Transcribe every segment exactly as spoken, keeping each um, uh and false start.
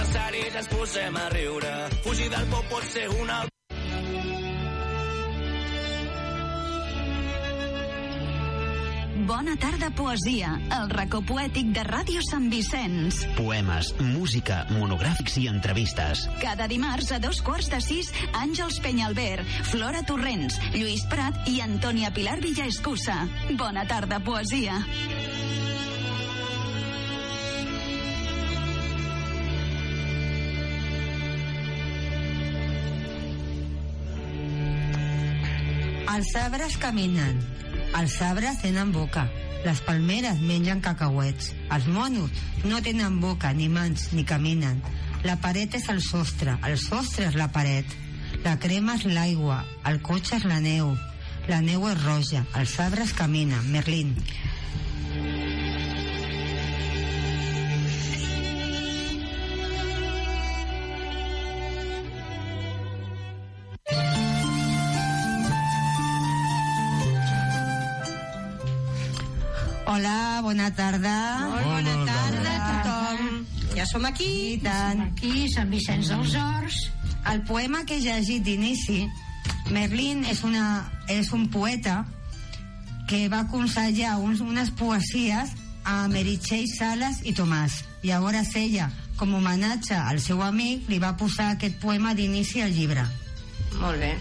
aniversaris ens posem a riure. Fugir del por pot ser una... Bona tarda, poesia, el racó poètic de Ràdio Sant Vicenç. Poemes, música, monogràfics i entrevistes. Cada dimarts a dos quarts de sis, Àngels Penyalver, Flora Torrents, Lluís Prat i Antònia Pilar Villaescusa. Bona tarda, poesia. Els arbres caminen, els arbres tenen boca, les palmeres mengen cacauets, els monos no tenen boca, ni mans, ni caminen. La paret és el sostre, el sostre és la paret, la crema és l'aigua, el cotxe és la neu, la neu és roja, els arbres caminen. Merlín. Hola, bona tarda. Molt bona tarda a tothom. Ja som aquí. I tant. Aquí, Sant Vicenç dels Horts. El poema que he llegit d'inici, Merlín és, una, és un poeta que va aconsellar uns, unes poesies a Meritxell Sales i Tomàs. Llavors ella, com a homenatge al seu amic, li va posar aquest poema d'inici al llibre. Molt bé.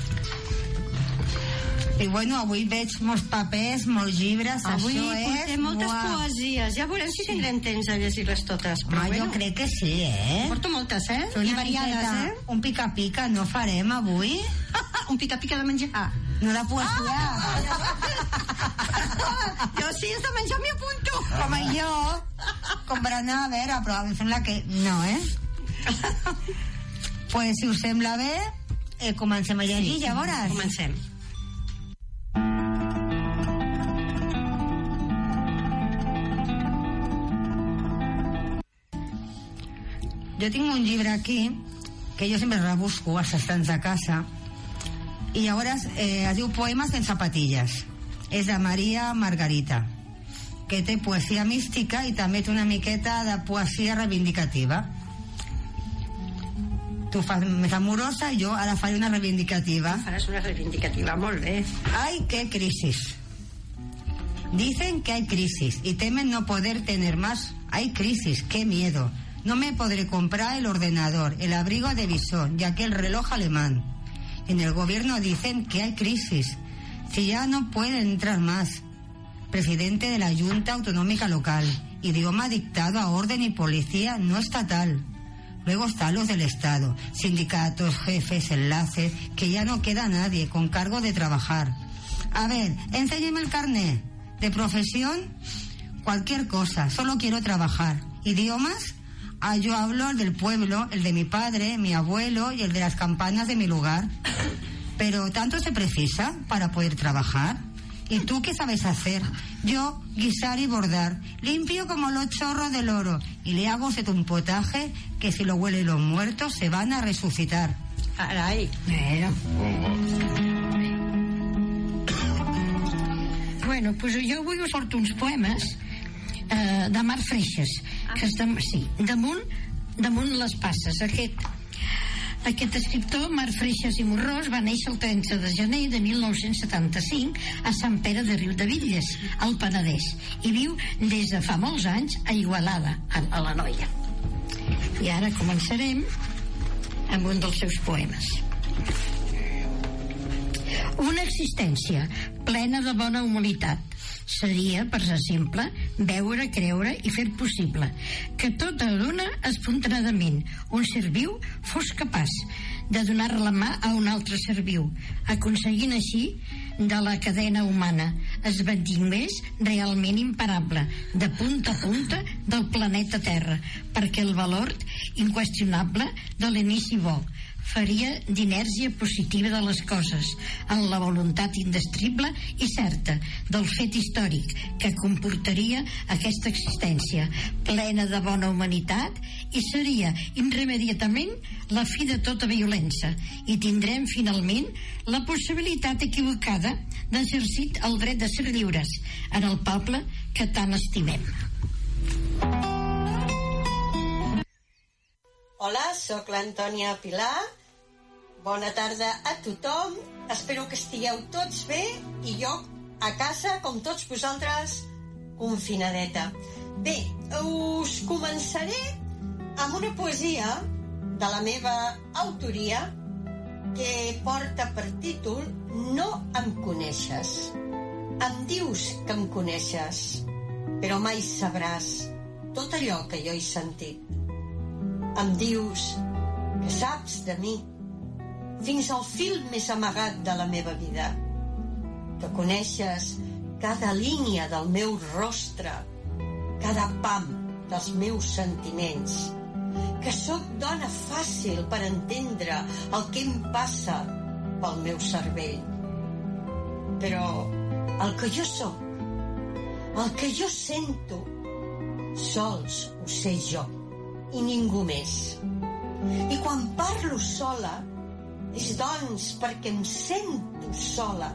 I bueno, avui veig molts papers, molts llibres. Avui això és... portem moltes Uau. poesies. Ja veurem si Sí. tindrem temps de llegir-les totes. Però Home, bueno, jo crec que sí, eh? porto moltes, eh? Una I variades, miqueta, eh? Un pica-pica no farem avui? Un pica-pica de menjar. No de poesia. Jo sí, és de menjar m'hi apunto. Com jo, com per anar a veure, però em sembla que no, eh? Pues si us sembla bé, eh, comencem a llegir, Sí, llavors. Comencem. Jo tinc un llibre aquí que jo sempre rebusco als estants de casa i llavors eh, es diu Poemes en zapatilles. És de Maria Margarita, que té poesia mística i també té una miqueta de poesia reivindicativa. Tu fas més amorosa i jo ara faré una reivindicativa. Faràs una reivindicativa, molt bé. ¡Ay, qué crisis! Dicen que hay crisis y temen no poder tener más. Hay crisis, qué miedo. No me podré comprar el ordenador, el abrigo de visor y aquel reloj alemán. En el gobierno dicen que hay crisis. Si ya no pueden entrar más. Presidente de la Junta Autonómica Local. Idioma dictado a orden y policía no estatal. Luego están los del Estado, sindicatos, jefes, enlaces, que ya no queda nadie con cargo de trabajar. A ver, enséñeme el carnet. ¿De profesión? Cualquier cosa, solo quiero trabajar. ¿Idiomas? Ah, yo hablo el del pueblo, el de mi padre, mi abuelo y el de las campanas de mi lugar. Pero ¿tanto se precisa para poder trabajar? ¿Y tú qué sabes hacer? Yo, guisar y bordar, limpio como los chorros del oro, y le hago un potaje que si lo huelen los muertos se van a resucitar. Carai. Mira. Bueno, doncs jo avui us porto uns poemes eh, de Marc Freixas, que és de, sí, damunt, damunt les passes. Aquest, aquest escriptor, Marc Freixas i Morrós, va néixer el trenta de gener de mil nou-cents setanta-cinc a Sant Pere de Riudebitlles, al Penedès, i viu des de fa molts anys a Igualada, a, a la Noia. I ara començarem amb un dels seus poemes. Una existència plena de bona humanitat seria, per ser simple, veure, creure i fer possible que tota dona espontanadament un ser viu fos capaç de donar la mà a un altre ser viu, aconseguint així de la cadena humana esdevingués realment imparable de punta a punta del planeta Terra, perquè el valor inqüestionable de l'inici bo faria d'inèrcia positiva de les coses, en la voluntat indestrible i certa del fet històric que comportaria aquesta existència plena de bona humanitat, i seria irremediatament la fi de tota violència, i tindrem finalment la possibilitat equivocada d'exercir el dret de ser lliures en el poble que tant estimem. Hola, sóc l'Antònia Pilar. Bona tarda a tothom. Espero que estigueu tots bé i jo a casa, com tots vosaltres, confinadeta. Bé, us començaré amb una poesia de la meva autoria que porta per títol No em coneixes. Em dius que em coneixes, però mai sabràs tot allò que jo he sentit. Em dius que saps de mi fins al fil més amagat de la meva vida, que coneixes cada línia del meu rostre, cada pam dels meus sentiments, que sóc dona fàcil per entendre el que em passa pel meu cervell. Però el que jo sóc, el que jo sento, sols ho sé jo i ningú més. I quan parlo sola és doncs perquè em sento sola,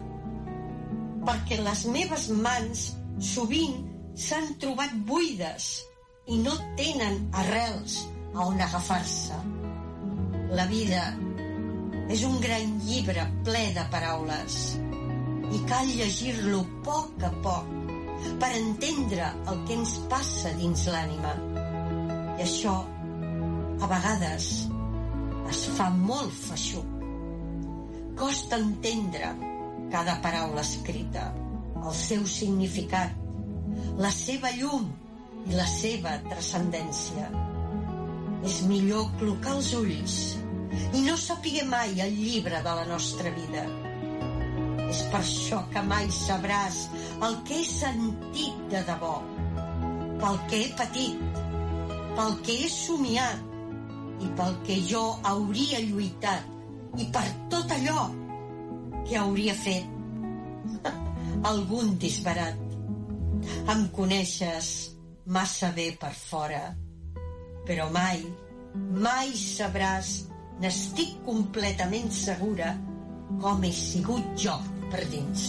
perquè les meves mans sovint s'han trobat buides i no tenen arrels a on agafar-se. La vida és un gran llibre ple de paraules i cal llegir-lo a poc a poc per entendre el que ens passa dins l'ànima. I això, a vegades, es fa molt feixuc. Costa entendre cada paraula escrita, el seu significat, la seva llum i la seva transcendència. És millor clocar els ulls i no saber mai el llibre de la nostra vida. És per això que mai sabràs el que he sentit de debò, pel que he patit, pel que he somiat i pel que jo hauria lluitat i per tot allò que hauria fet algun disbarat. Em coneixes massa bé per fora, però mai, mai sabràs, n'estic completament segura, com he sigut jo per dins.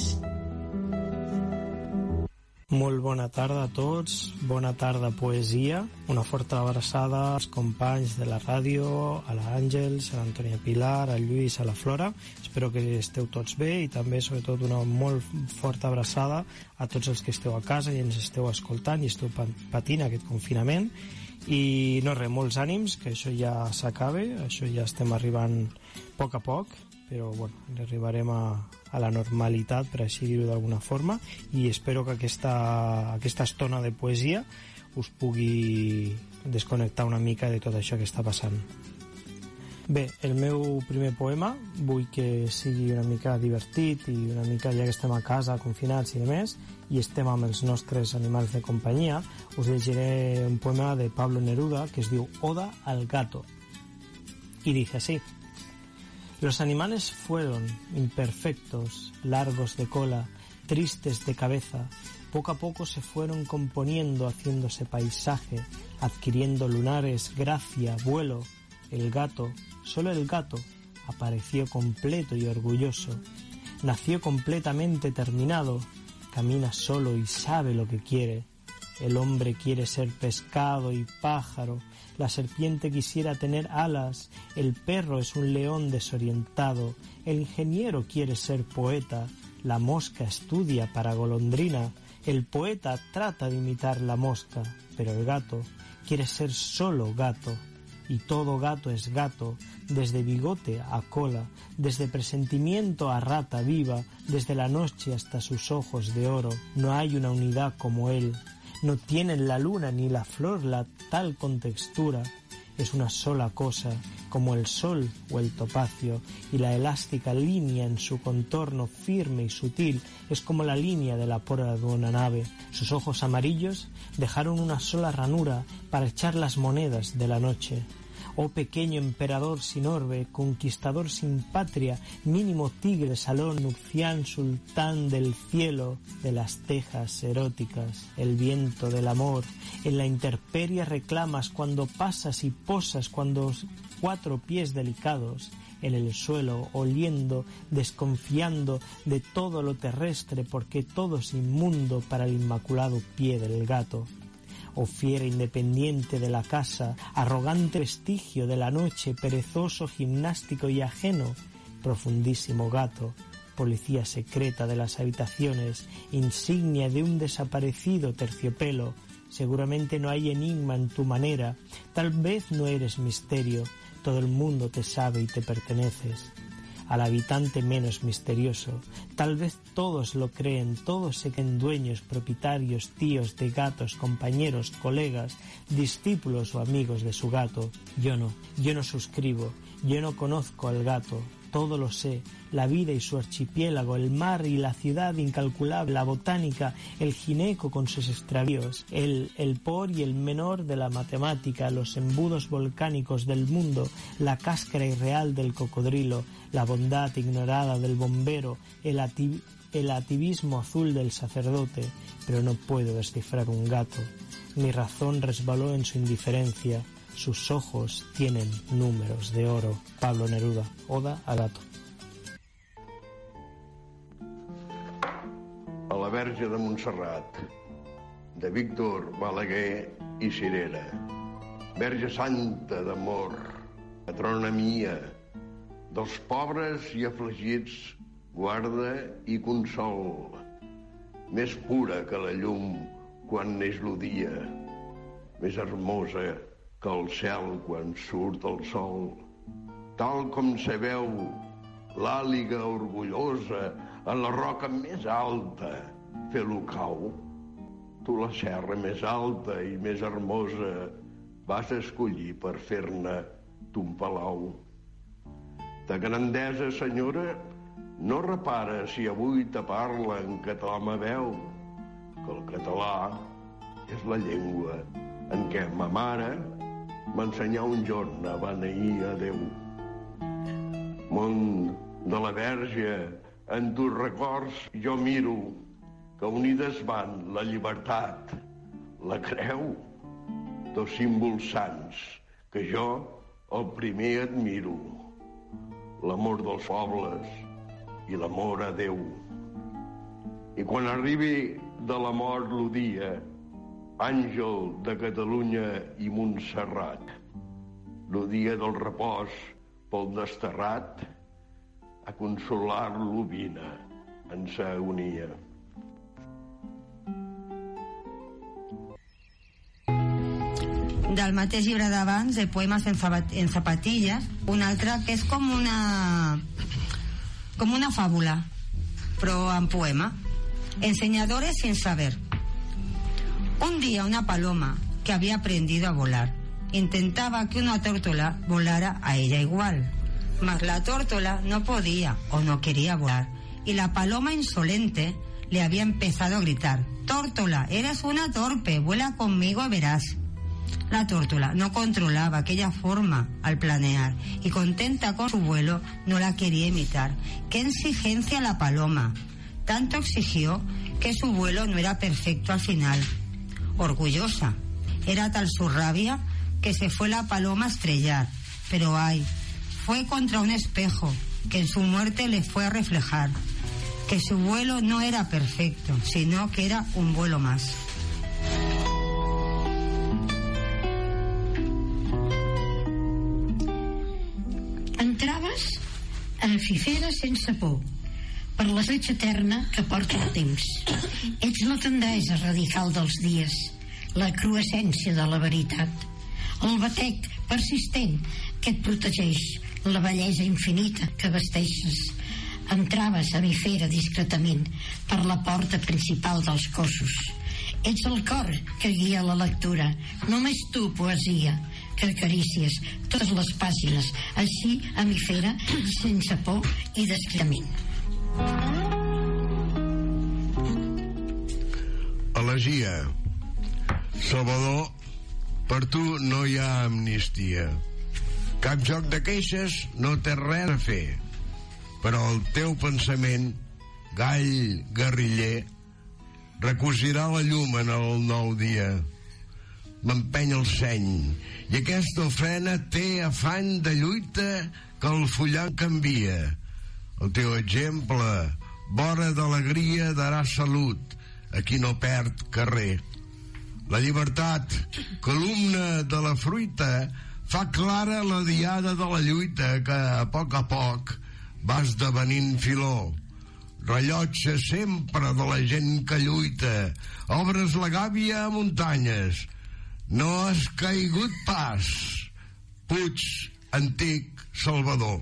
Molt bona tarda a tots, bona tarda poesia, una forta abraçada als companys de la ràdio, a l'Àngels, a l'Antònia Pilar, al Lluís, a la Flora. Espero que esteu tots bé i també, sobretot, una molt forta abraçada a tots els que esteu a casa i ens esteu escoltant i esteu patint aquest confinament. I no res, molts ànims, que això ja s'acabe, això ja estem arribant a poc a poc, però bueno, arribarem a, a la normalitat, per així dir-ho d'alguna forma, i espero que aquesta, aquesta estona de poesia us pugui desconnectar una mica de tot això que està passant. Bé, el meu primer poema vull que sigui una mica divertit i una mica, ja que estem a casa confinats i demés, i estem amb els nostres animals de companyia, us llegiré un poema de Pablo Neruda que es diu Oda al gato, y dice así: los animales fueron imperfectos, largos de cola, tristes de cabeza. Poco a poco se fueron componiendo, haciéndose paisaje, adquiriendo lunares, gracia, vuelo. El gato, solo el gato, apareció completo y orgulloso. Nació completamente terminado, camina solo y sabe lo que quiere. El hombre quiere ser pescado y pájaro, la serpiente quisiera tener alas, el perro es un león desorientado, el ingeniero quiere ser poeta, la mosca estudia para golondrina, el poeta trata de imitar la mosca, pero el gato quiere ser solo gato. Y todo gato es gato, desde bigote a cola, desde presentimiento a rata viva, desde la noche hasta sus ojos de oro. No hay una unidad como él. No tienen la luna ni la flor la tal contextura. Es una sola cosa, como el sol o el topacio, y la elástica línea en su contorno firme y sutil es como la línea de la proa de una nave. Sus ojos amarillos dejaron una sola ranura para echar las monedas de la noche. Oh pequeño emperador sin orbe, conquistador sin patria, mínimo tigre, salón nupcial, sultán del cielo, de las tejas eróticas, el viento del amor, en la intemperie reclamas cuando pasas y posas, cuando cuatro pies delicados, en el suelo, oliendo, desconfiando de todo lo terrestre, porque todo es inmundo para el inmaculado pie del gato. o fiera independiente de la casa, arrogante vestigio de la noche, perezoso, gimnástico y ajeno, profundísimo gato, policía secreta de las habitaciones, insignia de un desaparecido terciopelo. Seguramente no hay enigma en tu manera, tal vez no eres misterio, todo el mundo te sabe y te perteneces. Al habitante menos misterioso, tal vez todos lo creen, todos se creen dueños, propietarios, tíos de gatos, compañeros, colegas, discípulos o amigos de su gato. Yo no, yo no suscribo, yo no conozco al gato. Todo lo sé, la vida y su archipiélago, el mar y la ciudad incalculable, la botánica, el gineco con sus extravíos, el, el por y el menor de la matemática, los embudos volcánicos del mundo, la cáscara irreal del cocodrilo, la bondad ignorada del bombero, el, ati, el ativismo azul del sacerdote, pero no puedo descifrar un gato. Mi razón resbaló en su indiferencia. Sus ojos tienen números de oro. Pablo Neruda, Oda a gato. A la Verge de Montserrat, de Víctor Balaguer i Cirera. Verge santa d'amor, patrona mia, dels pobres i afligits, guarda i consol. Més pura que la llum quan neix el dia, més hermosa que el cel quan surt el sol. Tal com se veu l'àliga orgullosa en la roca més alta fer-lo cau, tu la serra més alta i més hermosa vas escollir per fer-ne ton palau. De grandesa, senyora, no repara si avui te parla en català ma veu, que el català és la llengua en què ma mare m'ensenyar un jorn a beneir a Déu. Món de la Verge, en tus records jo miro que unides van la llibertat, la creu, dos símbols sants que jo el primer admiro, l'amor dels pobles i l'amor a Déu. I quan arribi de la mort lo dia, àngel de Catalunya i Montserrat, lo dia del repòs pel desterrat, a consolar-lo vine en sa agonia. Del mateix llibre d'abans, de poemes en, en zapatillas, un altre que és com una com una fàbula, però en poema. Enseñadores sin saber. Un día una paloma que había aprendido a volar intentaba que una tórtola volara a ella igual, mas la tórtola no podía o no quería volar, y la paloma insolente le había empezado a gritar: «Tórtola, eres una torpe, vuela conmigo y verás». La tórtola no controlaba aquella forma al planear y, contenta con su vuelo, no la quería imitar. ¡Qué exigencia la paloma! Tanto exigió que su vuelo no era perfecto al final. Orgullosa, era tal su rabia que se fue la paloma a estrellar, pero ay, fue contra un espejo que en su muerte le fue a reflejar que su vuelo no era perfecto, sino que era un vuelo más. Entraves a Fifera sense por, per la fletxa eterna que porta el temps. Ets la tendresa radical dels dies, la cruescència de la veritat, el batec persistent que et protegeix, la bellesa infinita que vesteixes. Entraves a Bifera discretament per la porta principal dels cossos. Ets el cor que guia la lectura, només tu, poesia, que acarícies totes les pàgines, així a Bifera, sense por i discretament. Elegia. Salvador, per tu no hi ha amnistia. Cap joc de queixes no té res a fer, però el teu pensament, gall guerriller, recosirà la llum en el nou dia. M'empeny el seny, i aquesta ofrena té afany de lluita que el fullant canvia. El teu exemple, vora d'alegria, darà salut a qui no perd carrer. La llibertat, columna de la fruita, fa clara la diada de la lluita que a poc a poc va esdevenint filó. Rellotge sempre de la gent que lluita, obres la gàbia a muntanyes. No has caigut pas, Puig, antic Salvador.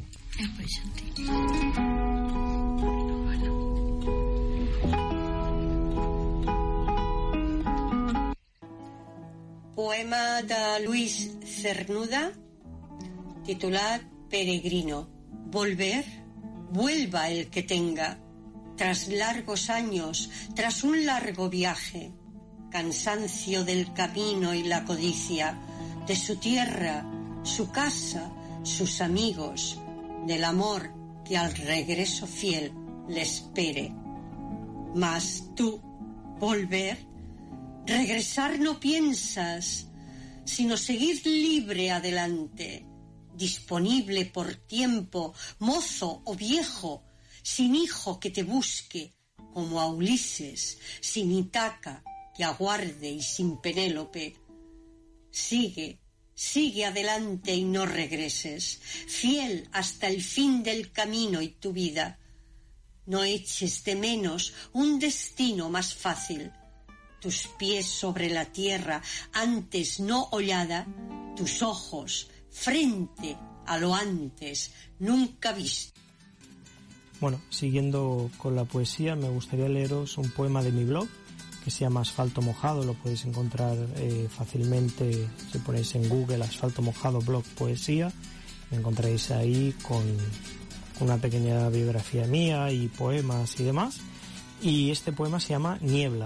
Poema de Luis Cernuda, titulat Peregrino. Volver, vuelva el que tenga, tras largos años, tras un largo viaje, cansancio del camino y la codicia, de su tierra, su casa, sus amigos, del amor que al regreso fiel le espere. Mas tú, volver, regresar no piensas, sino seguir libre adelante, disponible por tiempo, mozo o viejo, sin hijo que te busque, como a Ulises, sin Itaca que aguarde y sin Penélope. Sigue, sigue adelante y no regreses, fiel hasta el fin del camino y tu vida. No eches de menos un destino más fácil. Tus pies sobre la tierra, antes no hollada, tus ojos frente a lo antes nunca visto. Bueno, siguiendo con la poesía, me gustaría leeros un poema de mi blog que se llama Asfalto Mojado. Lo podéis encontrar eh, fácilmente si ponéis en Google Asfalto Mojado blog poesía. Me encontraréis ahí con una pequeña biografía mía y poemas y demás. Y este poema se llama Niebla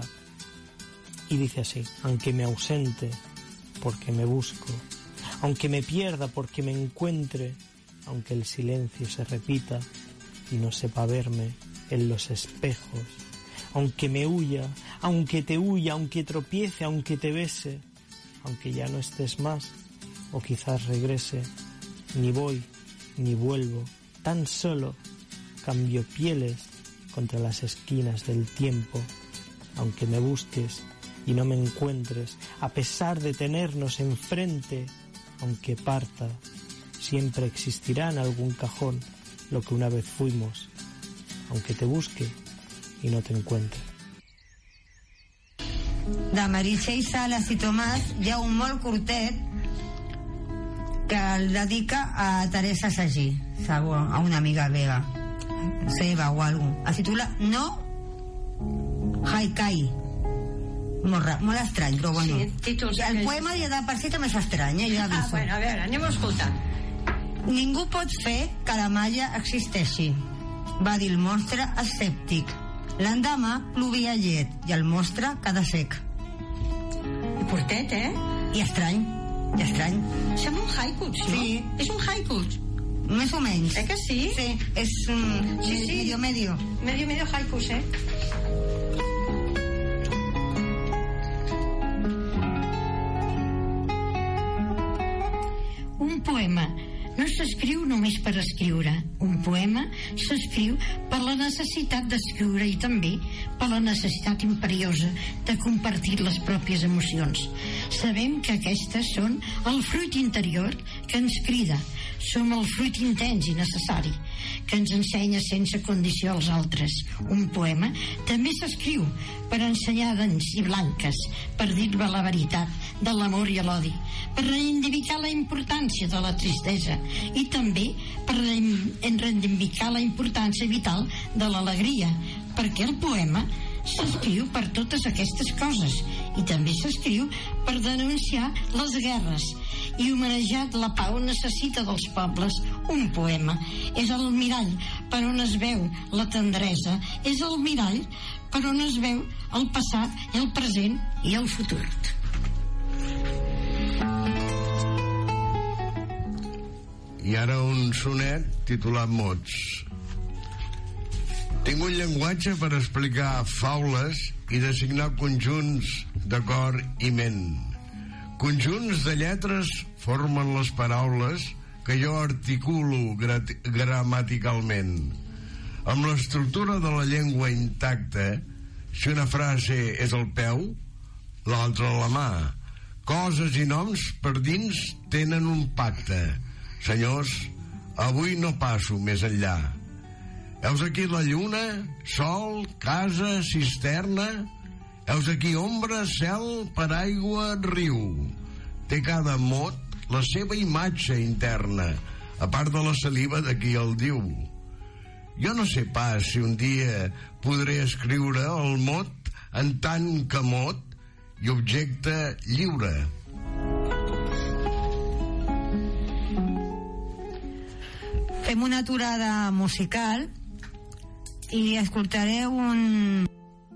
y dice así: aunque me ausente porque me busco, aunque me pierda porque me encuentre, aunque el silencio se repita y no sepa verme en los espejos, aunque me huya, aunque te huya, aunque tropiece, aunque te bese, aunque ya no estés más, o quizás regrese, ni voy, ni vuelvo, tan solo cambio pieles contra las esquinas del tiempo, aunque me busques y no me encuentres, a pesar de tenernos enfrente, aunque parta, siempre existirá en algún cajón lo que una vez fuimos, aunque te busque i no t'encuentre. De Meritxell Sales i Tomàs hi ha un molt curtet que el dedica a Teresa Sagí, segur, a una amiga vega, seva o algú. Es titula No Haikai. Molt, ra- molt estrany, però bueno. Sí, títols el aquells. poema ja de per si també és estrany, eh? Ja Ah, aviso. bueno, a veure, anem a escoltar. Ningú pot fer que la malla existeixi, va dir el monstre escèptic. L'endemà plovia llet i el monstre queda sec. Curtet, eh? I estrany, i estrany. Sembla un haiku, no? Sí. És un haiku. Més o menys. Eh que sí? Sí, és um, Sí, sí. medio medio. Medio, medio haikus, eh? Un poema no s'escriu només per escriure. Un poema s'escriu per la necessitat d'escriure i també per la necessitat imperiosa de compartir les pròpies emocions. Sabem que aquestes són el fruit interior que ens crida. Som el fruit intens i necessari que ens ensenya sense condició als altres. Un poema també s'escriu per ensenyar dents i blanques, per dir-me la veritat de l'amor i l'odi, per reivindicar la importància de la tristesa i també per reivindicar la importància vital de l'alegria, perquè el poema s'escriu per totes aquestes coses i també s'escriu per denunciar les guerres i homenajar la pau necessita dels pobles. Un poema és el mirall per on es veu la tendresa, és el mirall per on es veu el passat, el present i el futur. I ara un sonet titulat Mots. Tinc un llenguatge per explicar faules i designar conjunts de cor i ment. Conjunts de lletres formen les paraules que jo articulo grat- gramaticalment. Amb l'estructura de la llengua intacta, si una frase és el peu, l'altre a la mà. Coses i noms per dins tenen un pacte. Senyors, avui no passo més enllà. Heus aquí la lluna, sol, casa, cisterna. Heus aquí ombra, cel, paraigua, riu. Té cada mot la seva imatge interna, a part de la saliva de qui el diu. Jo no sé pas si un dia podré escriure el mot en tant que mot i objecte lliure. Fem una aturada musical i escoltareu un...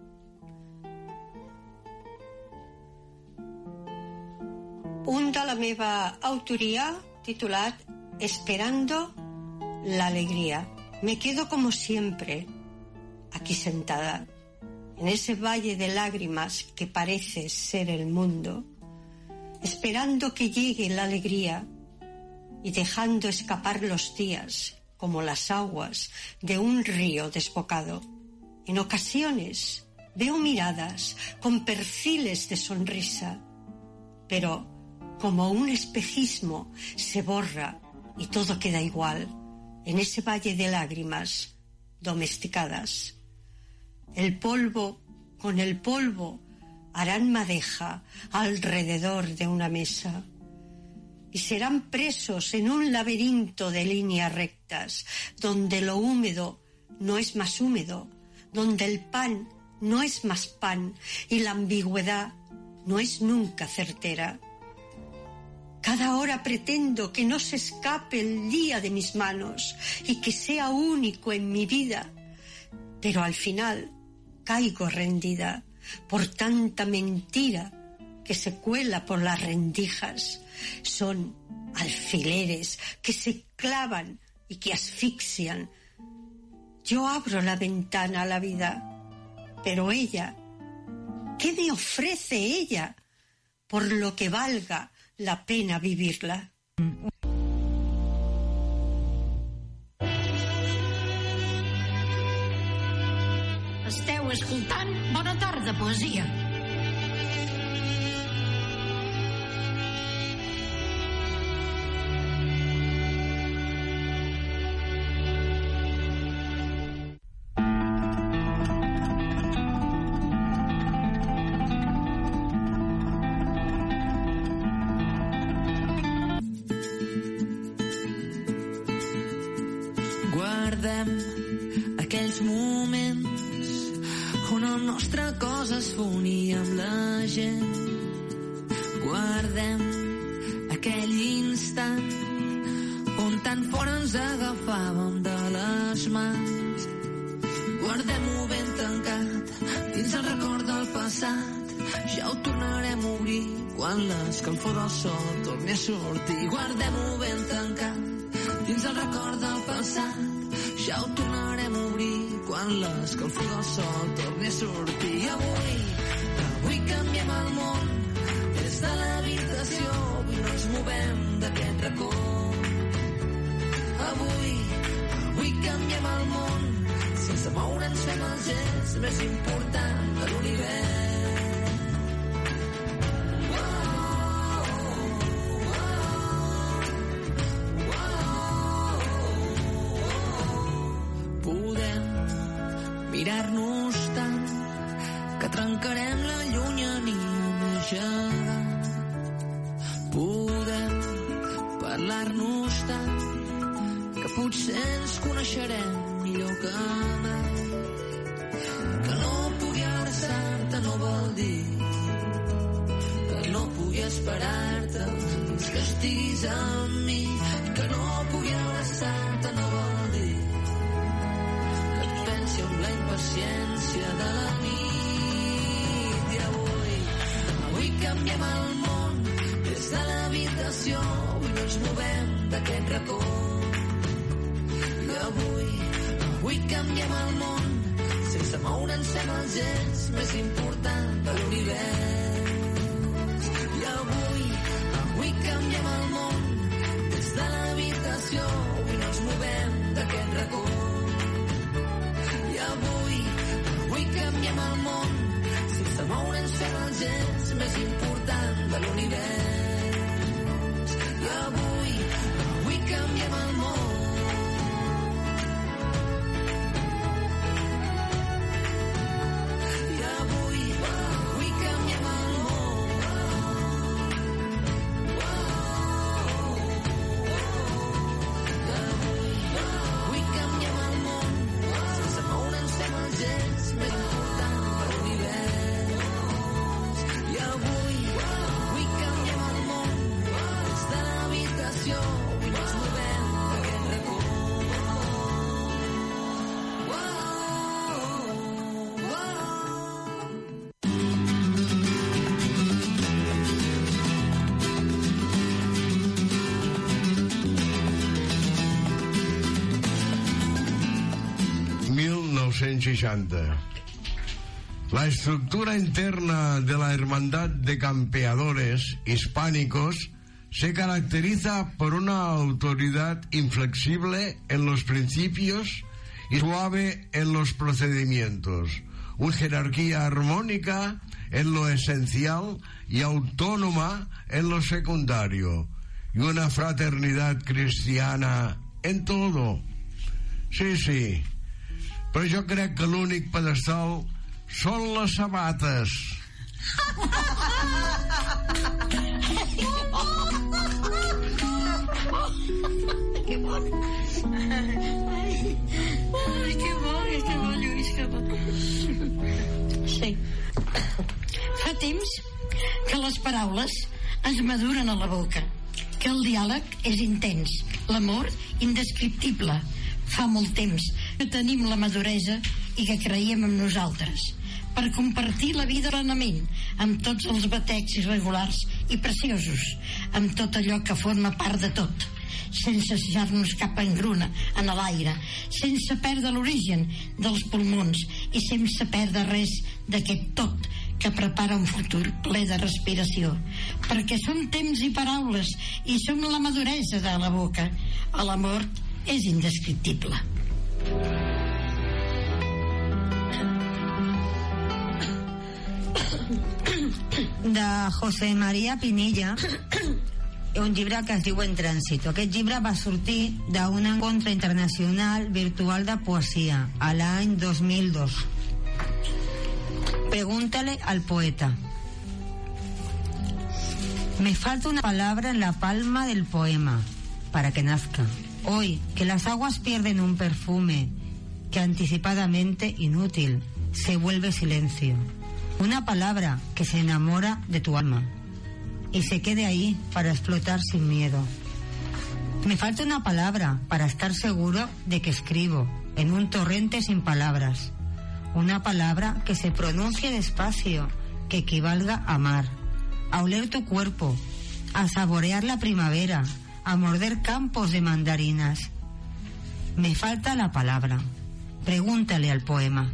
un de la meva autoria titulat Esperando la alegría. Me quedo como siempre aquí sentada en ese valle de lágrimas que parece ser el mundo, esperando que llegue la alegría y dejando escapar los días como las aguas de un río desbocado. En ocasiones veo miradas con perfiles de sonrisa, pero como un espejismo se borra y todo queda igual en ese valle de lágrimas domesticadas. El polvo con el polvo harán madeja alrededor de una mesa y serán presos en un laberinto de líneas rectas donde lo húmedo no es más húmedo, donde el pan no es más pan y la ambigüedad no es nunca certera. Cada hora pretendo que no se escape el día de mis manos y que sea único en mi vida, pero al final caigo rendida por tanta mentira que se cuela por las rendijas. Son alfileres que se clavan y que asfixian. Yo abro la ventana a la vida, pero ella, ¿qué me ofrece ella por lo que valga la pena vivirla? Esteu escoltant Bona Tarda Poesia. Guardem aquells moments on el nostre cos es fonia amb la gent. Guardem aquell instant on tan fora ens agafàvem de les mans. Guardem-ho ben tancat dins el record del passat. Ja ho tornarem a obrir quan l'escalfor del sol torni a sortir. Guardem-ho ben tancat dins el record del passat. Ja ho tornarem a obrir quan l'escalfor del sol torni a sortir. I avui, avui canviem el món des de l'habitació. Avui no ens movem d'aquest racó. Avui, avui canviem el món. Sense moure'ns fem el gest més important de l'univers. Mirar-nos tant que trencarem la llunyania més gegant. Podem parlar-nos tant que potser ens coneixerem millor que mai. Que no pugui abraçar-te no vol dir que no pugui esperar-te fins que estiguis amb mi. Que no pugui abraçar-te no vol dir amb la impaciència de la nit. I avui, avui canviem el món des de l'habitació. Avui no ens movem d'aquest racó. I avui, avui canviem el món. Sense moure'ns fem el gest més important de l'univers. I avui, avui canviem el món des de l'habitació. Avui no ens movem d'aquest racó. Avui, avui canviem el món sense moure'ns fem el gest més i tots movem aquest racó. mil nou-cents seixanta. La estructura interna de la Hermandad de Campeadores Hispánicos se caracteriza por una autoridad inflexible en los principios y suave en los procedimientos, una jerarquía armónica en lo esencial y autónoma en lo secundario, y una fraternidad cristiana en todo. Sí, sí, però jo crec que l'únic pedestal són les sabates. Que bon. Ai, que bo, que bo, Lluís, que bo. Sí. Fa temps que les paraules ens maduren a la boca, que el diàleg és intens, l'amor indescriptible. Fa molt temps que tenim la maduresa i que creiem en nosaltres per compartir la vida plenament, amb tots els batecs irregulars i preciosos, amb tot allò que forma part de tot, sense deixar-nos cap engruna en l'aire, sense perdre l'origen dels pulmons i sense perdre res d'aquest tot que prepara un futur ple de respiració, perquè són temps i paraules i som la maduresa de la boca. L'amor és indescriptible. De José María Pinilla, un llibre que es diu En Trànsito. Aquest llibre va sortir d'un encontre internacional virtual de poesia a l'any dos mil dos. Pregúntale al poeta. Me falta una palabra en la palma del poema para que nazca. Hoy, que las aguas pierden un perfume que anticipadamente inútil se vuelve silencio. Una palabra que se enamora de tu alma y se quede ahí para explotar sin miedo. Me falta una palabra para estar seguro de que escribo en un torrente sin palabras. Una palabra que se pronuncie despacio, que equivalga a amar, a oler tu cuerpo, a saborear la primavera, a morder campos de mandarinas. Me falta la palabra. Pregúntale al poema.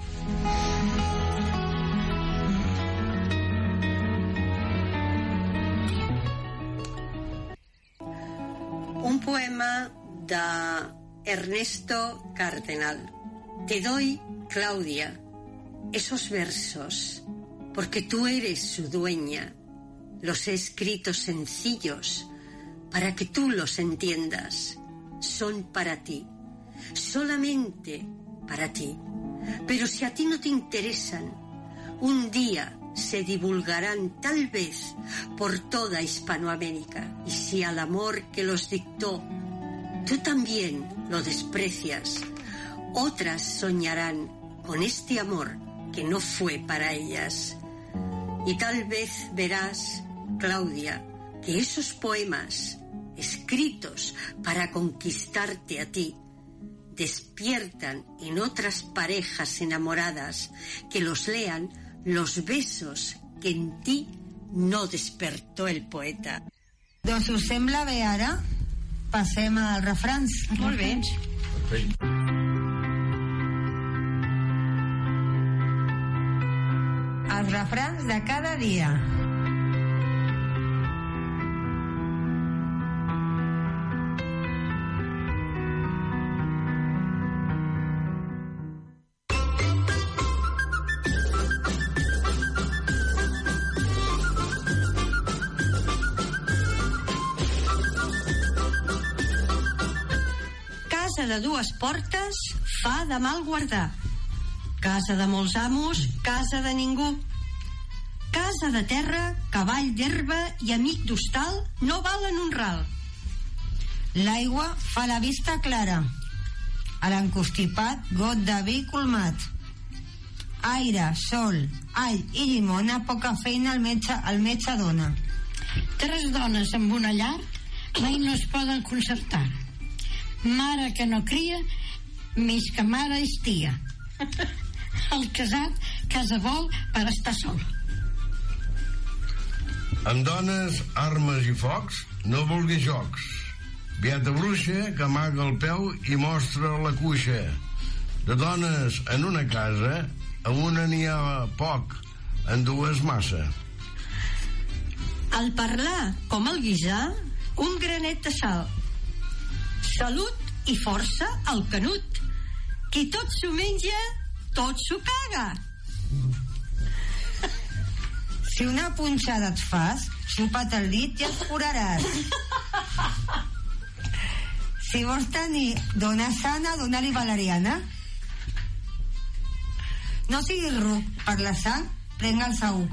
Un poema de Ernesto Cardenal. Te doy, Claudia, esos versos, porque tú eres su dueña. Los he escrito sencillos para que tú los entiendas. Son para ti, solamente para ti. Pero si a ti no te interesan, un día se divulgarán tal vez por toda Hispanoamérica. Y si al amor que los dictó tú también lo desprecias, otras soñarán con este amor que no fue para ellas. Y tal vez verás, Claudia, que esos poemas escritos para conquistarte a ti despiertan en otras parejas enamoradas que los lean los besos que en ti no despertó el poeta. Doncs us sembla bé ara? Passem als refrans. Molt bé. Perfecte. Els refrans de cada dia. Casa de dues portes fa de mal guardar. Casa de molts amos, casa de ningú. Casa de terra, cavall d'herba i amic d'hostal no valen un ral. L'aigua fa la vista clara. A l'encostipat, got de vi colmat. Aire, sol, all i llimona, poca feina al metge, al metge dona. Tres dones amb una llar mai no es poden concertar. Mare que no cria, més que mare és tia. El casat casa vol per estar sol. Amb dones, armes i focs, no vulguis jocs. Beata bruixa que amaga el peu i mostra la cuixa. De dones en una casa, amb una n'hi ha poc, en dues massa. Al parlar com el guisar, un granet de sal. Salut i força al Canut. Qui tot s'ho menja, tot s'ho caga. Si una punxada et fas, xupa't el dit i et curaràs. Si vols tenir dona sana, dona-li valeriana. No siguis ruc, per la sang, prenga el saüc.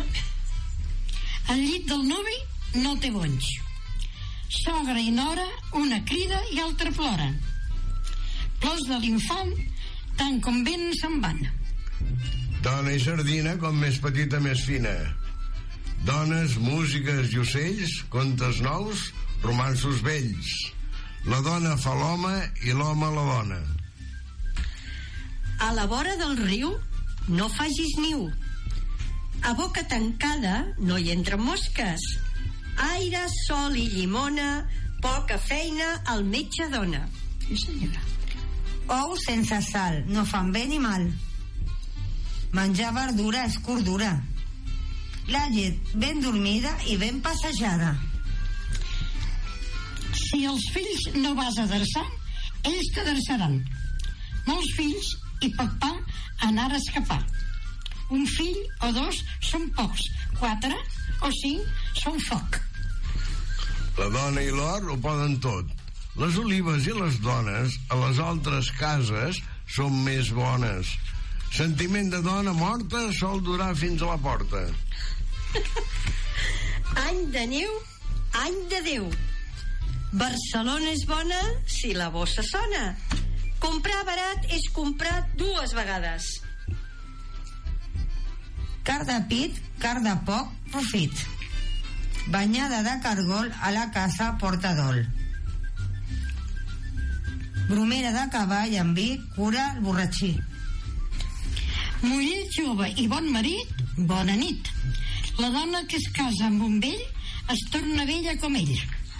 El llit del nuvi no té bonys. Sogra i nora, una crida i altra plora. Plors de l'infant, tant com ben se'n van. Dona i sardina, com més petita, més fina. Dones, músiques i ocells, contes nous, romanços vells. La dona fa l'home i l'home la dona. A la vora del riu no facis niu. A boca tancada no hi entren mosques. Aire, sol i llimona, poca feina al metge dona. Sí, senyora. Ous sense sal, no fan bé ni mal. Menjar verdura és cordura. La llet ben dormida i ben passejada. Si els fills no vas adreçant, ells t'adreçaran. Molts fills i poc pa anar a escapar. Un fill o dos són pocs, quatre o cinc són foc. La dona i l'or ho poden tot. Les olives i les dones a les altres cases són més bones. Sentiment de dona morta sol durar fins a la porta. Any de neu, any de Déu. Barcelona és bona si la bossa sona. Comprar barat és comprar dues vegades. Car de pit, car de poc, profit. Banyada de cargol a la casa porta dol. Bromera de cavall amb vi cura el borratxí. Muller jove i bon marit, bona nit. La dona que es casa amb un vell es torna vella com ell.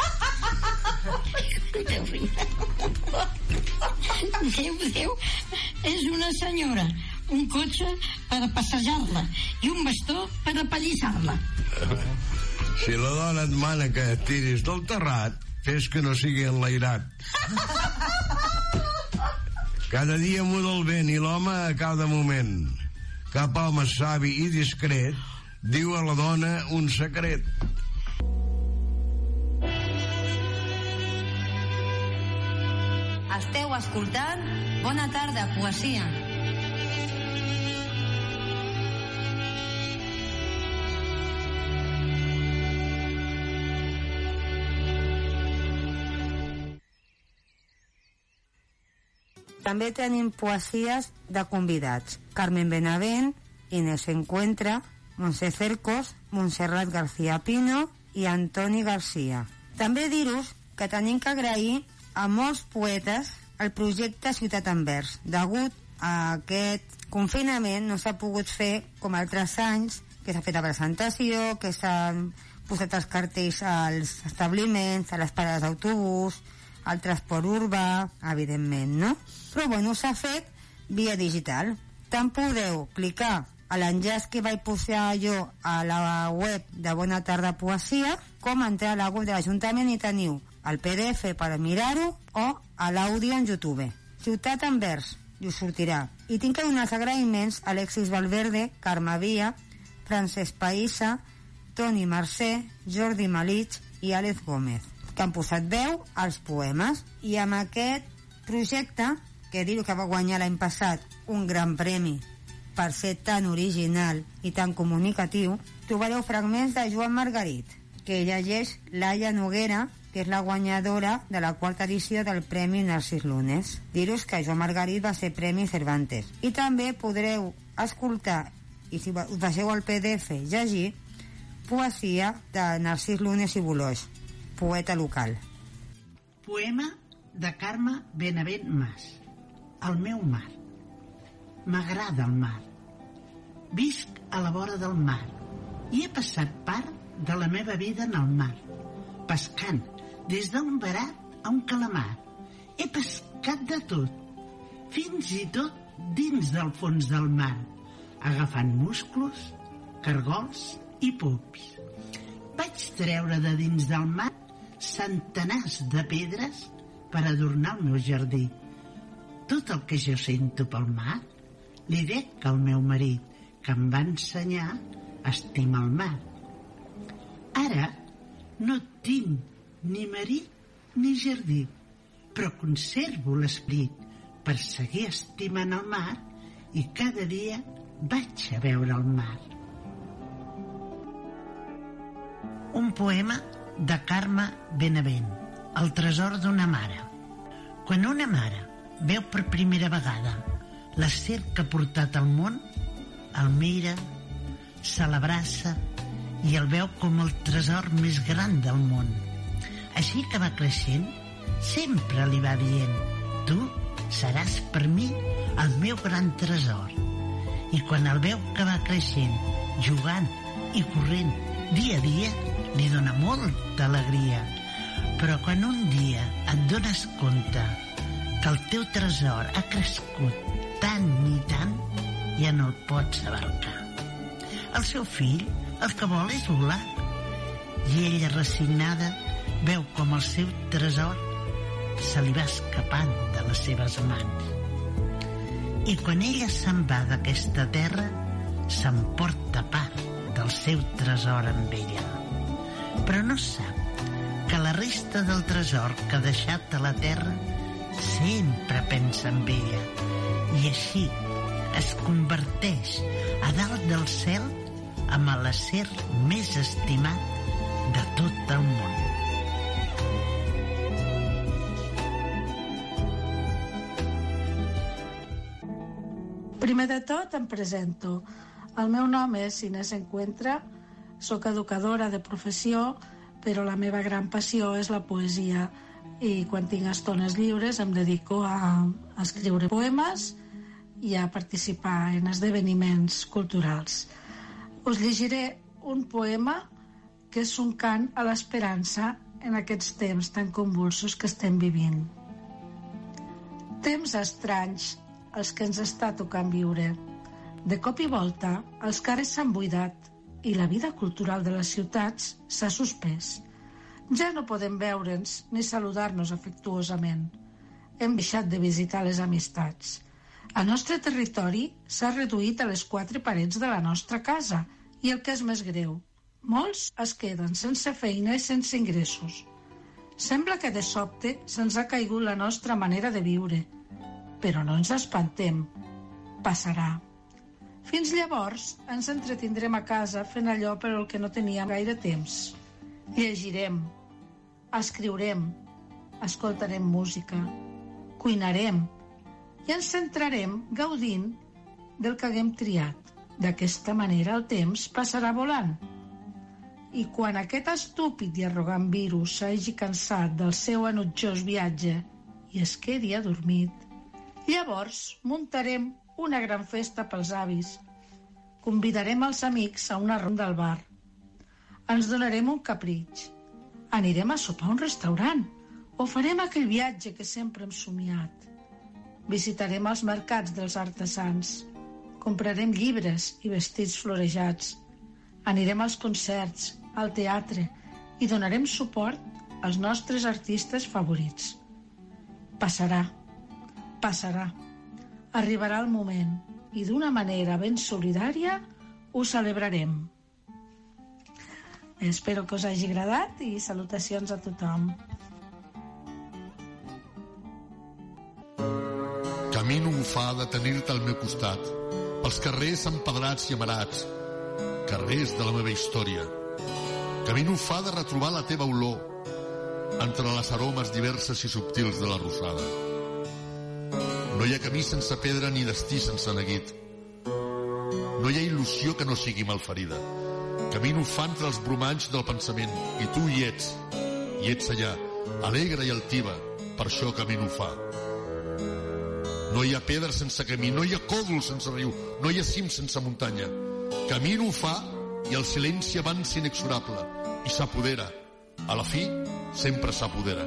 Déu, Déu, Déu, és una senyora, un cotxe per a passejar-la i un bastó per a pallissar-la. Si la dona et mana que et tiris del terrat, fes que no sigui enlairat. Cada dia muda el vent i l'home a cada moment. Cap home savi i discret diu a la dona un secret. Esteu escoltant Bona Tarda, Poesia. També tenim poesies de convidats. Carmen Benavent, Inés Encuentra, Montse Cercos, Montserrat García Pino i Antoni Garcia. També dir-vos que tenim que agrair a molts poetes el projecte Ciutat en Vers. Degut a aquest confinament no s'ha pogut fer com altres anys, que s'ha fet la presentació, que s'han posat els cartells als establiments, a les parades d'autobús, al transport urbà, evidentment, no? Però bueno, s'ha fet via digital. Tant podeu clicar a l'enllaç que vaig posar jo a la web de Bona Tarda Poesia, com entrar a la web de l'Ajuntament i teniu el P D F per mirar-ho o a l'àudio en YouTube. Ciutat en Vers, i us sortirà. I tinc que donar els agraïments a Alexis Valverde, Carme Via, Francesc Païssa, Toni Mercè, Jordi Malich i Àlex Gómez, que han posat veu als poemes. I amb aquest projecte, que diu que va guanyar l'any passat un gran premi per ser tan original i tan comunicatiu, trobareu fragments de Joan Margarit, que llegeix Laia Noguera, que és la guanyadora de la quarta edició del Premi Narcís Lunes. Dir-vos que Joan Margarit va ser Premi Cervantes. I també podreu escoltar, i si us baixeu al P D F, llegir poesia de Narcís Lunes i Boloix. poeta local. Poema de Carme Benavent Mas. El meu mar. M'agrada el mar. Visc a la vora del mar i he passat part de la meva vida en el mar, pescant des d'un verat a un calamar. He pescat de tot, fins i tot dins del fons del mar, agafant musclos, cargols i pups. Vaig treure de dins del mar centenars de pedres per adornar el meu jardí. Tot el que jo sento pel mar li dec al meu marit, que em va ensenyar a estimar el mar. Ara no tinc ni marit ni jardí, però conservo l'esperit per seguir estimant el mar i cada dia vaig a veure el mar. Un poema de Carme Benavent, El tresor d'una mare. Quan una mare veu per primera vegada l'ésser que ha portat al món, el mira, se l'abraça i el veu com el tresor més gran del món. Així que va creixent, sempre li va dient: tu seràs per mi el meu gran tresor. I quan el veu que va creixent, jugant i corrent dia a dia, li dona molta alegria. Però quan un dia et dones compte que el teu tresor ha crescut tant i tant, ja no el pots abarcar. El seu fill el que vol és volar, i ella, resignada, veu com el seu tresor se li va escapant de les seves mans. I quan ella se'n va d'aquesta terra, s'emporta part del seu tresor amb ella. Però no sap que la resta del tresor que ha deixat a la terra sempre pensa en ella, i així es converteix a dalt del cel amb l'ésser més estimat de tot el món. Primer de tot em presento. El meu nom és Inés Encuentra, soc educadora de professió, però la meva gran passió és la poesia, i quan tinc estones lliures em dedico a escriure poemes i a participar en esdeveniments culturals. Us llegiré un poema que és un cant a l'esperança en aquests temps tan convulsos que estem vivint. Temps estranys els que ens està tocant viure. De cop i volta, els carrers s'han buidat i la vida cultural de les ciutats s'ha suspès. Ja no podem veure'ns ni saludar-nos afectuosament. Hem deixat de visitar les amistats. El nostre territori s'ha reduït a les quatre parets de la nostra casa i el que és més greu, molts es queden sense feina i sense ingressos. Sembla que de sobte se'ns ha caigut la nostra manera de viure, però no ens espantem. Passarà. Fins llavors ens entretindrem a casa fent allò per al que no teníem gaire temps. Llegirem, escriurem, escoltarem música, cuinarem i ens centrarem gaudint del que haguem triat. D'aquesta manera el temps passarà volant. I quan aquest estúpid i arrogant virus s'hagi cansat del seu enutjós viatge i es quedi adormit, llavors muntarem una gran festa pels avis. Convidarem els amics a una ronda al bar. Ens donarem un capritx. Anirem a sopar a un restaurant o farem aquell viatge que sempre hem somiat. Visitarem els mercats dels artesans. Comprarem llibres i vestits florejats. Anirem als concerts, al teatre i donarem suport als nostres artistes favorits. Passarà, passarà. Arribarà el moment i d'una manera ben solidària ho celebrarem. Espero que us hagi agradat i salutacions a tothom. Camino mofar de tenir-te al meu costat, pels carrers empedrats i amarats, carrers de la meva història. Camino fa de retrobar la teva olor entre les aromes diverses i subtils de la rosada. No hi ha camí sense pedra ni destí sense neguit. No hi ha il·lusió que no sigui malferida. Camino fa entre els brumanys del pensament i tu hi ets, i ets allà, alegre i altiva, per això camino fa. No hi ha pedra sense camí, no hi ha còdol sense riu, no hi ha cim sense muntanya. Camino fa i el silenci avança inexorable i s'apodera. A la fi, sempre s'apodera.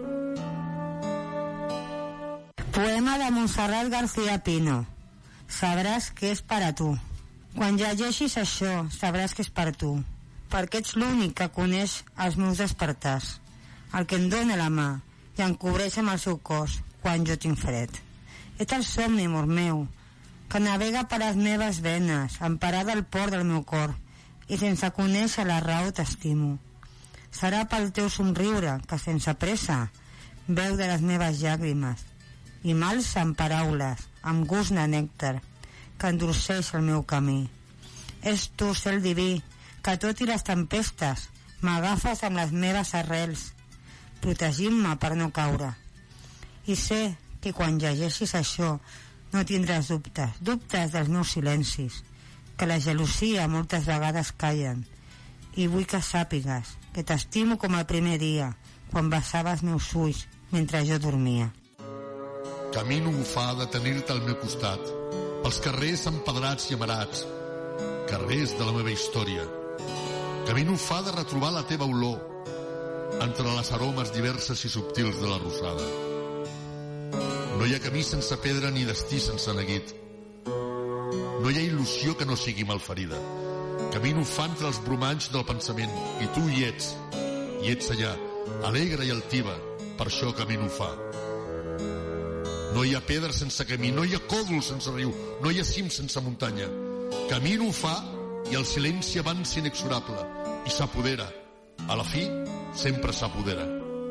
Poema de Montserrat García Pino. Sabràs que és per a tu. Quan llegeixis això, sabràs que és per tu, perquè ets l'únic que coneix els meus despertars, el que em dóna la mà i em cobreix amb el seu cos quan jo tinc fred. Ets el somni, amor meu, que navega per les meves venes, emparada al port del meu cor, i sense conèixer la raó t'estimo. Serà pel teu somriure que sense pressa veu de les meves llàgrimes i m'alça amb paraules, amb gust de nèctar, que endolceix el meu camí. És tu, cel diví, que tot i les tempestes m'agafes amb les meves arrels, protegint-me per no caure. I sé que quan llegeixis això no tindràs dubtes, dubtes dels meus silencis, que la gelosia moltes vegades callen, i vull que sàpigues que t'estimo com el primer dia, quan besava els meus ulls mentre jo dormia. Camino bufada a tenir-te al meu costat, pels carrers empedrats i amarats, carrers de la meva història. Camino fa de retrobar la teva olor entre les aromes diverses i subtils de la rosada. No hi ha camí sense pedra ni destí sense neguit. No hi ha il·lusió que no sigui malferida. Camino fa entre els brumanys del pensament i tu hi ets, i ets allà, alegre i altiva, per això camino fa. No hi ha pedra sense camí, no hi ha còdol sense riu, no hi ha cim sense muntanya. Camino fa i el silenci avança inexorable i s'apodera. A la fi, sempre s'apodera.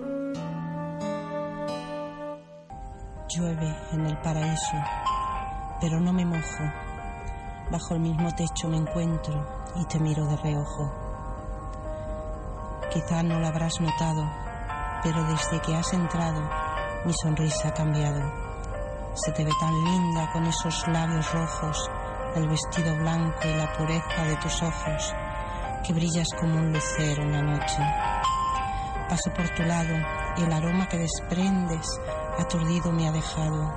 Llueve en el paraíso, pero no me mojo. Bajo el mismo techo me encuentro y te miro de reojo. Quizá no lo habrás notado, pero desde que has entrado, mi sonrisa ha cambiado. Se te ve tan linda con esos labios rojos, el vestido blanco y la pureza de tus ojos, que brillas como un lucero en la noche. Paso por tu lado y el aroma que desprendes aturdido me ha dejado.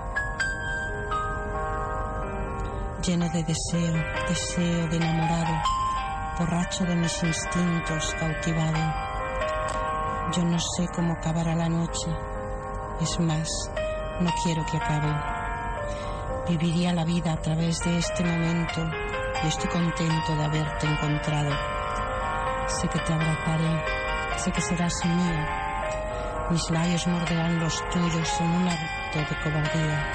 Lleno de deseo, deseo de enamorado, borracho de mis instintos, cautivado. Yo no sé cómo acabará la noche, es más, no quiero que acabe. Viviría la vida a través de este momento y estoy contento de haberte encontrado. Sé que te abrazaré, sé que serás mía. Mis labios morderán los tuyos en un acto de cobardía.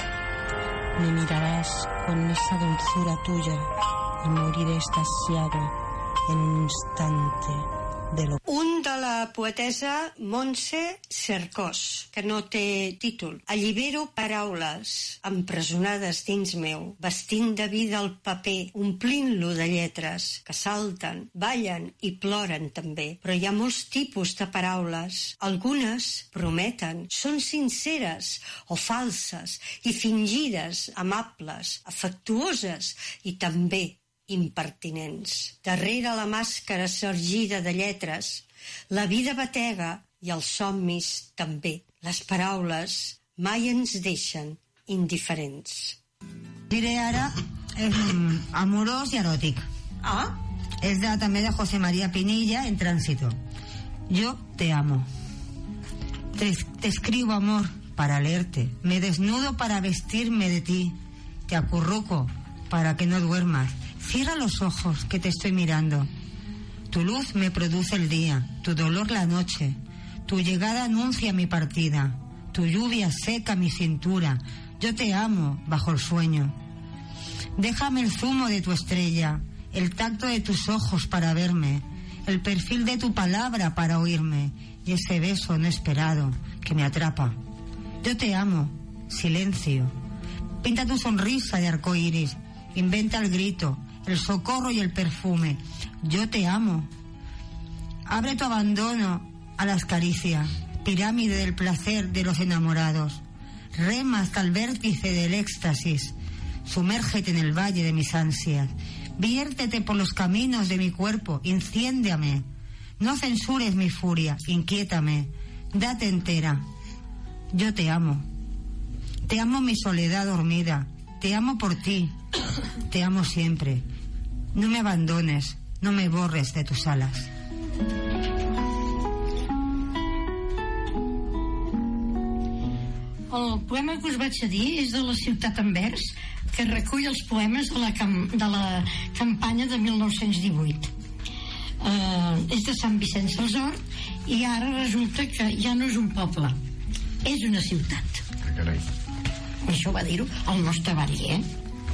Me mirarás con esa dulzura tuya y moriré extasiado en un instante de lo... Un de la poetesa Montse Cercós, que no té títol. Allibero paraules empresonades dins meu, vestint de vida el paper, omplint-lo de lletres que salten, ballen i ploren també. Però hi ha molts tipus de paraules. Algunes prometen, són sinceres o falses i fingides, amables, afectuoses i també impertinents. Darrere la màscara sargida de lletres, la vida batega i els somnis també. Les paraules mai ens deixen indiferents. Diré ara és amorós i eròtic. Ah? És de, també de José María Pinilla, en Tránsito. Yo te amo. Te, te escribo, amor, para leerte. Me desnudo para vestirme de ti. Te acurruco para que no duermas. Cierra los ojos que te estoy mirando. Tu luz me produce el día, tu dolor la noche. Tu llegada anuncia mi partida. Tu lluvia seca mi cintura. Yo te amo bajo el sueño. Déjame el zumo de tu estrella, el tacto de tus ojos para verme, el perfil de tu palabra para oírme y ese beso no esperado que me atrapa. Yo te amo, silencio. Pinta tu sonrisa de arcoíris, inventa el grito, el socorro y el perfume. Yo te amo. Abre tu abandono a las caricias, pirámide del placer de los enamorados. Rema hasta el vértice del éxtasis. Sumérgete en el valle de mis ansias. Viértete por los caminos de mi cuerpo. Enciéndame. No censures mi furia. Inquiétame. date entera. Yo te amo. Te amo mi soledad dormida. Te amo por ti. Te amo siempre. No me abandones. No me borres de tus alas. El poema que us vaig a dir és de la ciutat Anvers, que recull els poemes de la, cam de la campanya de mil nou-cents divuit. Uh, és de Sant Vicenç dels Horts i ara resulta que ja no és un poble, és una ciutat. Carai. Això va dir-ho el nostre Batlle, eh?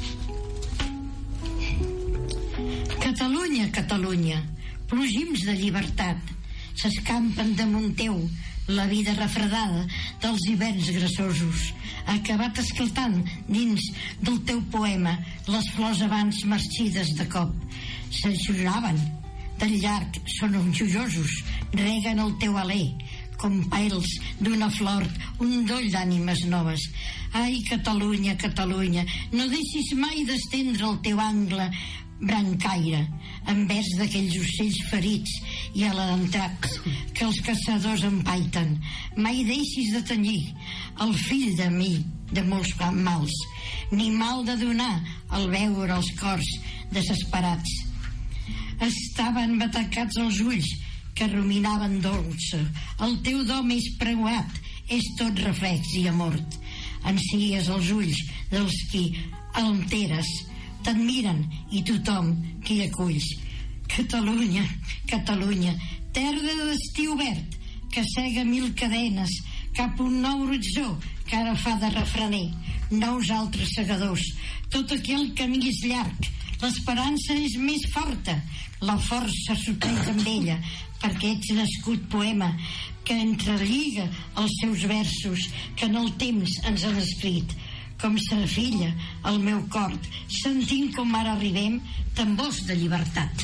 Catalunya, Catalunya, plogims de llibertat, s'escampen damunt teu la vida refredada dels hiverns grassosos, acabat escaltant dins del teu poema les flors abans marxides de cop. S'ajudaven del llarg, són joiosos, reguen el teu alè, com pèls d'una flor, un doll d'ànimes noves. Ai, Catalunya, Catalunya, no deixis mai d'estendre el teu angle brancaire, envers d'aquells ocells ferits i alentrats que els caçadors empaiten. Mai deixis de tenyir el fill de mi de molts mals, ni mal de donar al veure els cors desesperats. Estaven batacats els ulls que ruminaven dolça. El teu do més preuat és tot reflex i amor. Encies els ulls dels qui alteres, t'admiren i tothom qui aculls. Catalunya, Catalunya, terra de destí obert, que cega mil cadenes cap a un nou horitzó que ara fa de refrener nous altres segadors. Tot aquell camí és llarg, l'esperança és més forta, la força s'utiliza amb ella, perquè ets nascut poema que entrelliga els seus versos que en el temps ens han escrit. Com sa filla, el meu cor, sentint com ara arribem, tambors de llibertat.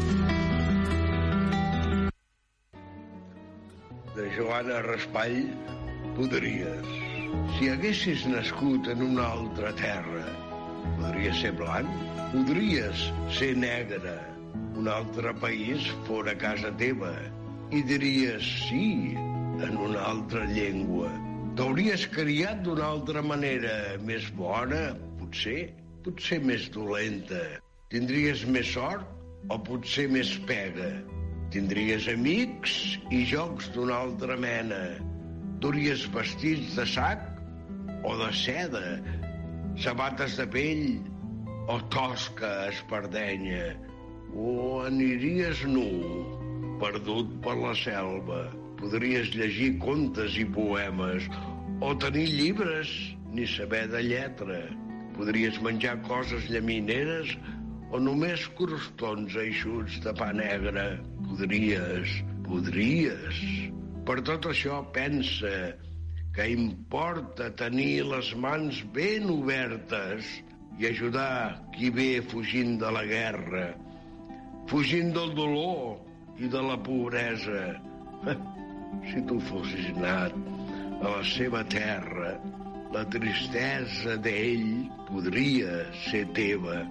De Joana Raspall, podries. Si haguessis nascut en una altra terra, podries ser blanc, podries ser negre. Un altre país fora casa teva i diries sí en una altra llengua. T'hauries criat d'una altra manera, més bona, potser, potser més dolenta. Tindries més sort o potser més pega. Tindries amics i jocs d'una altra mena. Duries vestits de sac o de seda, sabates de pell o tosca espardenya. O aniríes nu, perdut per la selva. Podries llegir contes i poemes, o tenir llibres, ni saber de lletra. Podries menjar coses llamineres, o només crostons eixuts de pa negre. Podries, podries. Per tot això pensa que importa tenir les mans ben obertes i ajudar qui ve fugint de la guerra, fugint del dolor i de la pobresa. Si tu fossis nat a la seva terra, la tristesa d'ell podria ser teva.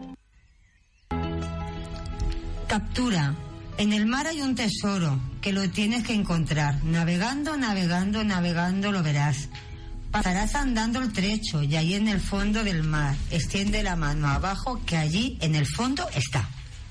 Captura. En el mar hay un tesoro que lo tienes que encontrar. Navegando, navegando, navegando lo verás. Pasarás andando el trecho y allí en el fondo del mar extiende la mano abajo que allí en el fondo está.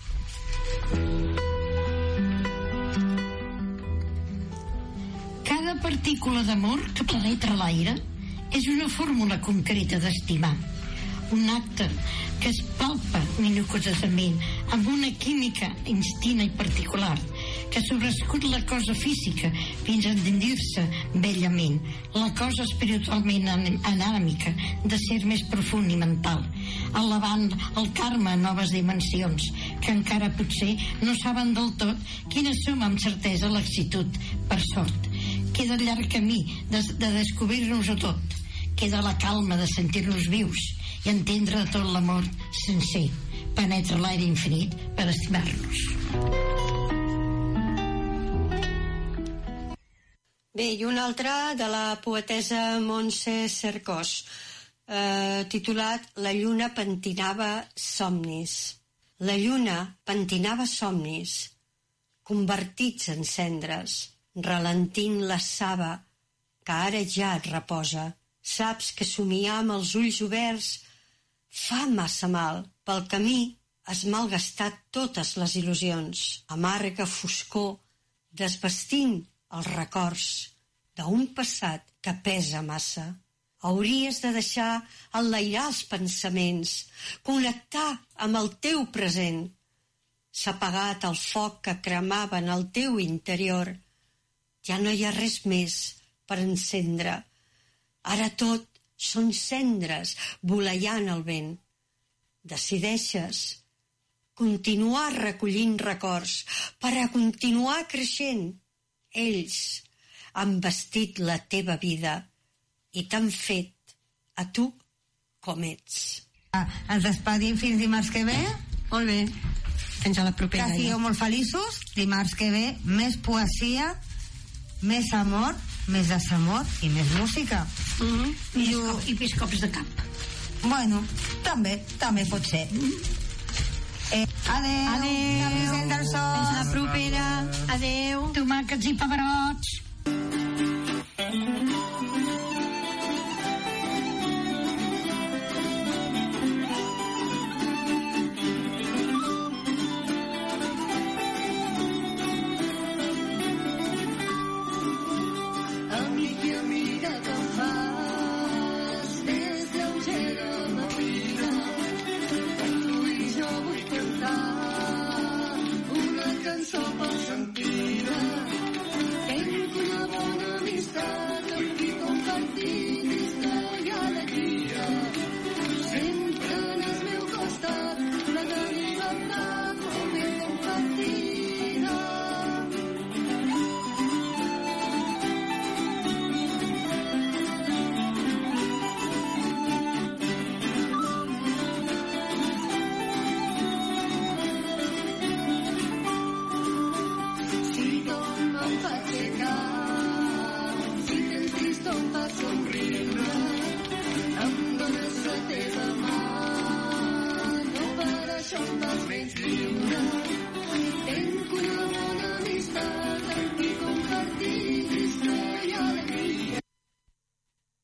Cada partícula d'amor que penetra l'aire és una fórmula concreta d'estimar, un acte que es palpa minuciosament amb una química instina i particular que sobrescut la cosa física fins a entendir-se bellament, la cosa espiritualment anàmica de ser més profund i mental, elevant el karma a noves dimensions que encara potser no saben del tot quines som amb certesa l'axitud per sort. Queda el llarg camí de, de descobrir-nos a tot. Queda la calma de sentir-nos vius i entendre tot l'amor sencer. Penetra l'aire infinit per estimar-nos. Bé, i una altra de la poetessa Montse Cercós, eh, titulat La lluna pentinava somnis. La lluna pentinava somnis, convertits en cendres, ralentint la saba que ara ja et reposa. Saps que somiar amb els ulls oberts fa massa mal. Pel camí has malgastat totes les il·lusions. Amarga foscor desvestint els records d'un passat que pesa massa. Hauries de deixar enlairar els pensaments, connectar amb el teu present. S'ha apagat el foc que cremava en el teu interior. Ja no hi ha res més per encendre. Ara tot són cendres voleiant al vent. Decideixes continuar recollint records per a continuar creixent. Ells han vestit la teva vida i t'han fet a tu com ets. Ah, ens despedim fins dimarts que ve. Molt bé. Fins a la propera. Que sigueu molt feliços. Dimarts que ve, més poesia, més amor, més desamor i més música. Mm-hmm. I, I, jo... I més cops de cap. Bueno, també, també pot ser. Mm-hmm. Eh, adeu. Adeu. Adeu. Fins la propera. Adeu. Tomàquets i pebrots.